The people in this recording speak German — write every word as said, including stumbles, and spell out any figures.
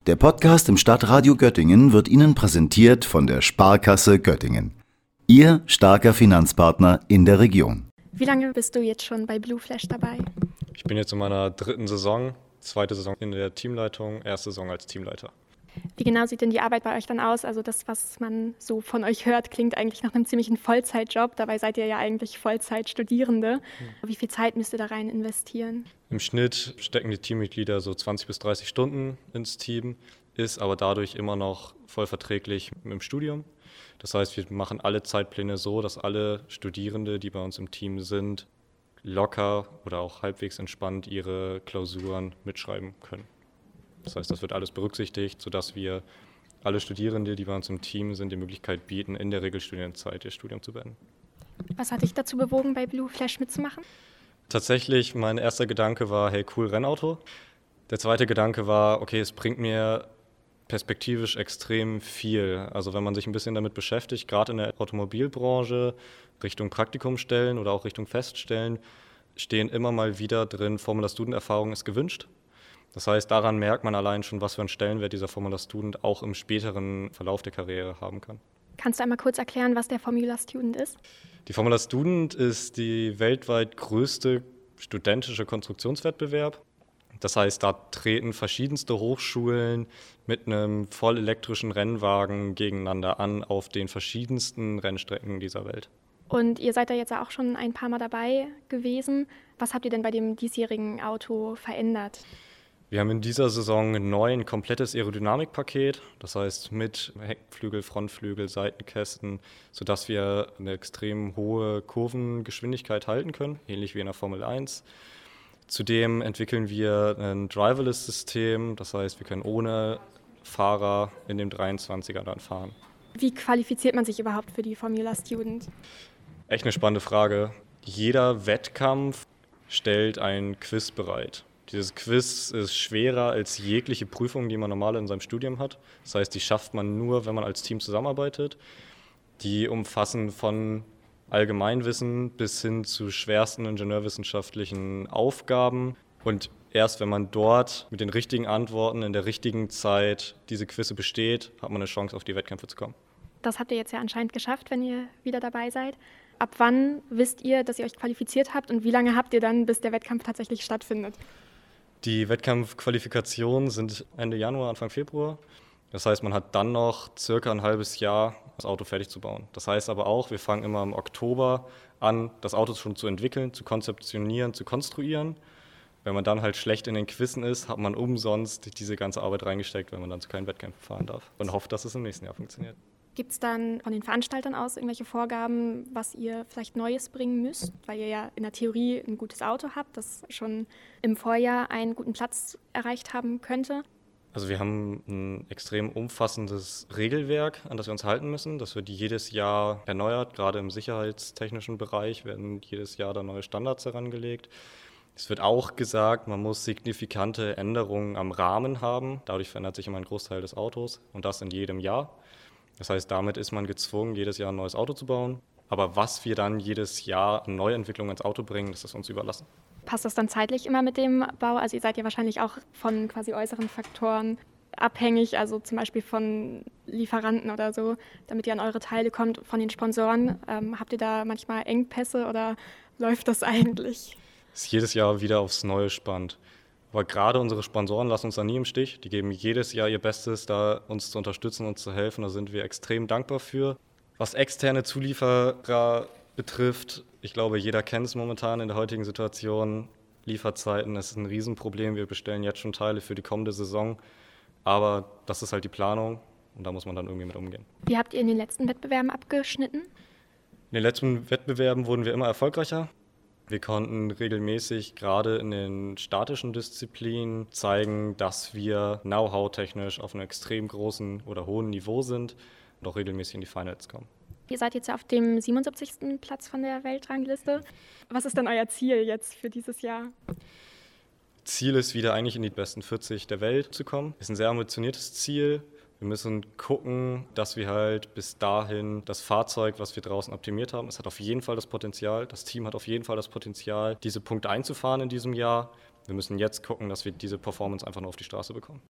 Der Podcast im Stadtradio Göttingen wird Ihnen präsentiert von der Sparkasse Göttingen. Ihr starker Finanzpartner in der Region. Wie lange bist du jetzt schon bei Blue Flash dabei? Ich bin jetzt in meiner dritten Saison, zweite Saison in der Teamleitung, erste Saison als Teamleiter. Wie genau sieht denn die Arbeit bei euch dann aus? Also das, was man so von euch hört, klingt eigentlich nach einem ziemlichen Vollzeitjob. Dabei seid ihr ja eigentlich Vollzeitstudierende. Wie viel Zeit müsst ihr da rein investieren? Im Schnitt stecken die Teammitglieder so zwanzig bis dreißig Stunden ins Team, ist aber dadurch immer noch voll verträglich mit dem Studium. Das heißt, wir machen alle Zeitpläne so, dass alle Studierende, die bei uns im Team sind, locker oder auch halbwegs entspannt ihre Klausuren mitschreiben können. Das heißt, das wird alles berücksichtigt, sodass wir alle Studierende, die bei uns im Team sind, die Möglichkeit bieten, in der Regelstudienzeit ihr Studium zu beenden. Was hat dich dazu bewogen, bei Blue Flash mitzumachen? Tatsächlich, mein erster Gedanke war, hey, cool, Rennauto. Der zweite Gedanke war, okay, es bringt mir perspektivisch extrem viel. Also wenn man sich ein bisschen damit beschäftigt, gerade in der Automobilbranche, Richtung Praktikumstellen oder auch Richtung Feststellen, stehen immer mal wieder drin, Formula-Student-Erfahrung ist gewünscht. Das heißt, daran merkt man allein schon, was für einen Stellenwert dieser Formula Student auch im späteren Verlauf der Karriere haben kann. Kannst du einmal kurz erklären, was der Formula Student ist? Die Formula Student ist die weltweit größte studentische Konstruktionswettbewerb. Das heißt, da treten verschiedenste Hochschulen mit einem voll elektrischen Rennwagen gegeneinander an auf den verschiedensten Rennstrecken dieser Welt. Und ihr seid da jetzt auch schon ein paar Mal dabei gewesen. Was habt ihr denn bei dem diesjährigen Auto verändert? Wir haben in dieser Saison neu ein komplettes Aerodynamikpaket, das heißt mit Heckflügel, Frontflügel, Seitenkästen, sodass wir eine extrem hohe Kurvengeschwindigkeit halten können, ähnlich wie in der Formel eins. Zudem entwickeln wir ein Driverless-System, das heißt, wir können ohne Fahrer in dem dreiundzwanziger dann fahren. Wie qualifiziert man sich überhaupt für die Formula Student? Echt eine spannende Frage. Jeder Wettkampf stellt ein Quiz bereit. Dieses Quiz ist schwerer als jegliche Prüfung, die man normal in seinem Studium hat. Das heißt, die schafft man nur, wenn man als Team zusammenarbeitet. Die umfassen von Allgemeinwissen bis hin zu schwersten ingenieurwissenschaftlichen Aufgaben. Und erst wenn man dort mit den richtigen Antworten in der richtigen Zeit diese Quizze besteht, hat man eine Chance, auf die Wettkämpfe zu kommen. Das habt ihr jetzt ja anscheinend geschafft, wenn ihr wieder dabei seid. Ab wann wisst ihr, dass ihr euch qualifiziert habt und wie lange habt ihr dann, bis der Wettkampf tatsächlich stattfindet? Die Wettkampfqualifikationen sind Ende Januar, Anfang Februar. Das heißt, man hat dann noch circa ein halbes Jahr, das Auto fertig zu bauen. Das heißt aber auch, wir fangen immer im Oktober an, das Auto schon zu entwickeln, zu konzeptionieren, zu konstruieren. Wenn man dann halt schlecht in den Quizzen ist, hat man umsonst diese ganze Arbeit reingesteckt, wenn man dann zu keinen Wettkämpfen fahren darf und hofft, dass es im nächsten Jahr funktioniert. Gibt es dann von den Veranstaltern aus irgendwelche Vorgaben, was ihr vielleicht Neues bringen müsst? Weil ihr ja in der Theorie ein gutes Auto habt, das schon im Vorjahr einen guten Platz erreicht haben könnte. Also wir haben ein extrem umfassendes Regelwerk, an das wir uns halten müssen. Das wird jedes Jahr erneuert. Gerade im sicherheitstechnischen Bereich werden jedes Jahr da neue Standards herangelegt. Es wird auch gesagt, man muss signifikante Änderungen am Rahmen haben. Dadurch verändert sich immer ein Großteil des Autos und das in jedem Jahr. Das heißt, damit ist man gezwungen, jedes Jahr ein neues Auto zu bauen. Aber was wir dann jedes Jahr an Neuentwicklungen ins Auto bringen, das ist uns überlassen. Passt das dann zeitlich immer mit dem Bau? Also ihr seid ja wahrscheinlich auch von quasi äußeren Faktoren abhängig, also zum Beispiel von Lieferanten oder so, damit ihr an eure Teile kommt, von den Sponsoren. Ähm, habt ihr da manchmal Engpässe oder läuft das eigentlich? Es ist jedes Jahr wieder aufs Neue spannend. Aber gerade unsere Sponsoren lassen uns da nie im Stich. Die geben jedes Jahr ihr Bestes, da uns zu unterstützen und zu helfen. Da sind wir extrem dankbar für. Was externe Zulieferer betrifft, ich glaube, jeder kennt es momentan in der heutigen Situation. Lieferzeiten, das ist ein Riesenproblem. Wir bestellen jetzt schon Teile für die kommende Saison. Aber das ist halt die Planung und da muss man dann irgendwie mit umgehen. Wie habt ihr in den letzten Wettbewerben abgeschnitten? In den letzten Wettbewerben wurden wir immer erfolgreicher. Wir konnten regelmäßig gerade in den statischen Disziplinen zeigen, dass wir Know-how-technisch auf einem extrem großen oder hohen Niveau sind und auch regelmäßig in die Finals kommen. Ihr seid jetzt ja auf dem siebenundsiebzigsten Platz von der Weltrangliste. Was ist denn euer Ziel jetzt für dieses Jahr? Ziel ist wieder eigentlich in die besten vierzig der Welt zu kommen. Ist ein sehr ambitioniertes Ziel. Wir müssen gucken, dass wir halt bis dahin das Fahrzeug, was wir draußen optimiert haben, es hat auf jeden Fall das Potenzial, das Team hat auf jeden Fall das Potenzial, diese Punkte einzufahren in diesem Jahr. Wir müssen jetzt gucken, dass wir diese Performance einfach nur auf die Straße bekommen.